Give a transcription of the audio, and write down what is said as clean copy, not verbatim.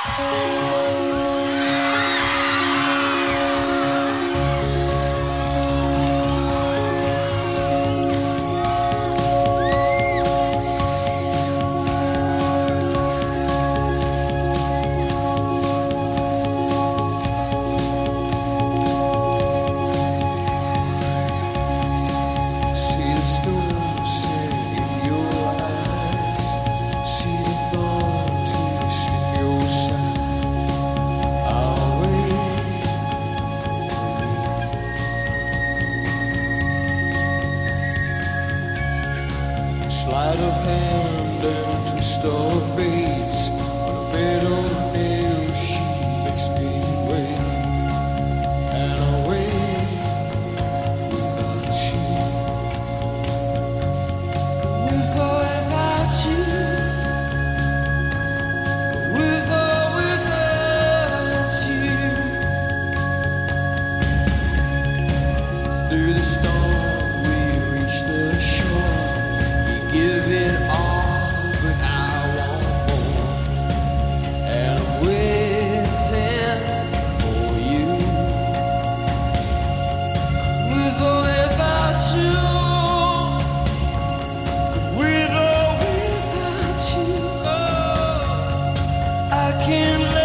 Sleight of hand and a twist of fates. On a bed of nails, she makes me wait, and I wait without you. With or without you, with or without you. Through the storm, we reach the shore. Give it all, but I want more. And I'm waiting for you. With or without you, with or without you, oh, I can't.